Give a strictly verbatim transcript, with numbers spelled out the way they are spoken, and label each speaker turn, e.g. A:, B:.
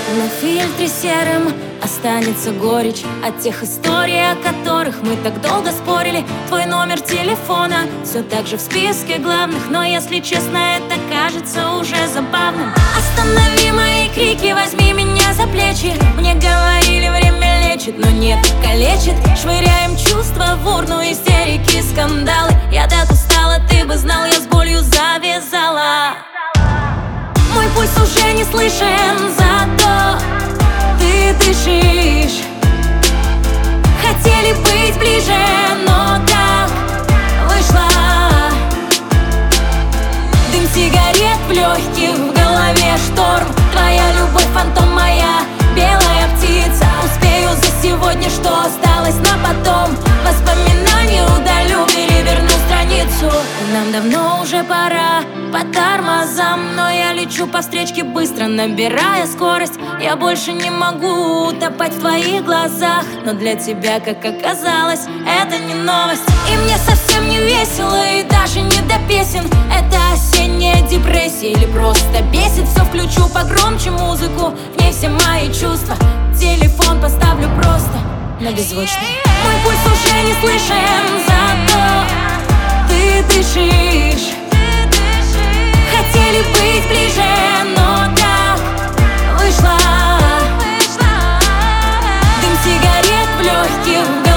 A: На фильтре серым останется горечь от тех историй, о которых мы так долго спорили. Твой номер телефона все так же в списке главных, но если честно, это кажется уже забавным. Останови мои крики, возьми меня за плечи. Мне говорили, время лечит, но нет, калечит. Швыряем чувства в урну, истерики, скандалы. Я так устала, ты бы знал, я с болью завязала. Мой пульс уже не слышен, зато ты дышишь. Хотели быть ближе, но так вышло. Дым сигарет в легких, в голове шторм. Твоя любовь фантом, моя белая птица. Успею за сегодня, что осталось на потом. Воспоминания удалю, переверну страницу. Нам давно уже пора по тормозам, но я лечу по встречке быстро, набирая скорость. Я больше не могу утопать в твоих глазах, но для тебя, как оказалось, это не новость. И мне совсем не весело и даже не до песен. Это осенняя депрессия или просто бесит. Все включу погромче музыку, в ней все мои чувства. Телефон поставлю просто на беззвучный. Мой пульс уже не слышен, зато ты дышишь. Хотели быть ближе, но так вышло. Дым сигарет в легких.